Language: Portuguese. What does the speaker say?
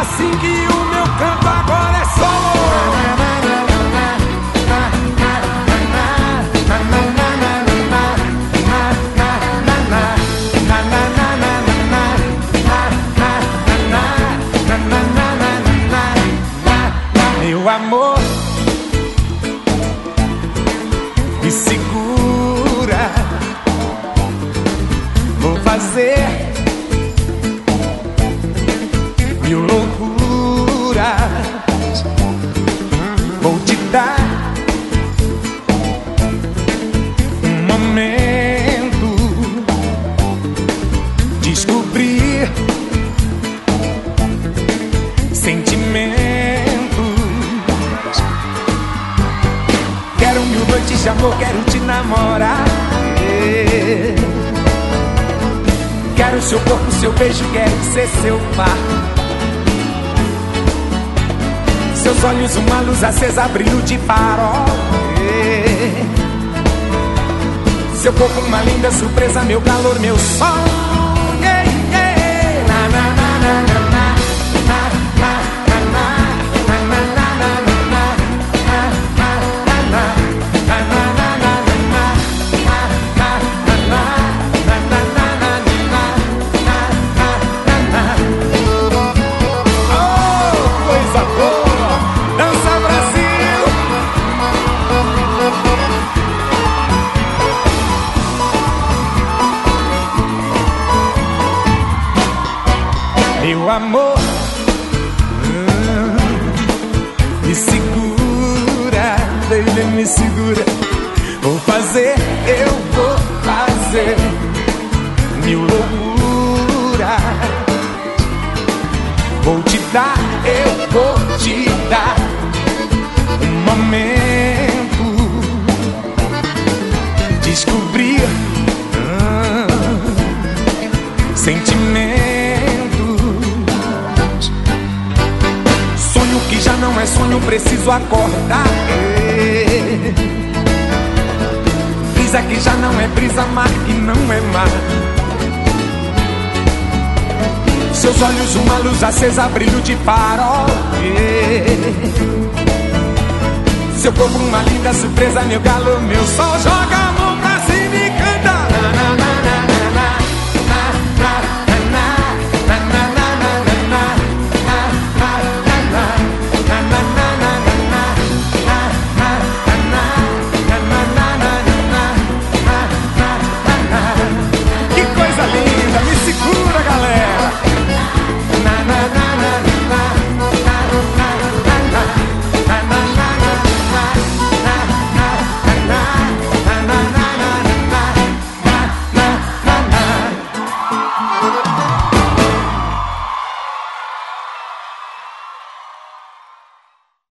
assim que o meu canto agora é solo. Meu amor, me segura, vou fazer mil loucuras, vou te dar um momento, descobrir sentimentos. Quero mil noites de amor, quero te namorar. Quero seu corpo, seu beijo, quero ser seu par. Seus olhos, uma luz acesa, brilho de farol. Seu corpo, uma linda surpresa, meu calor, meu sol. Na, na, na, na, na. Meu amor, me segura, baby, me segura. Vou fazer, eu vou fazer mil loucuras. Vou te dar, eu vou te dar um momento, descobrir sentimentos. Sonho que já não é sonho, preciso acordar. Brisa que já não é brisa, mar que não é mar. Seus olhos, uma luz acesa, brilho de farol. Seu corpo, uma linda surpresa, meu galo, meu sol. Joga a mão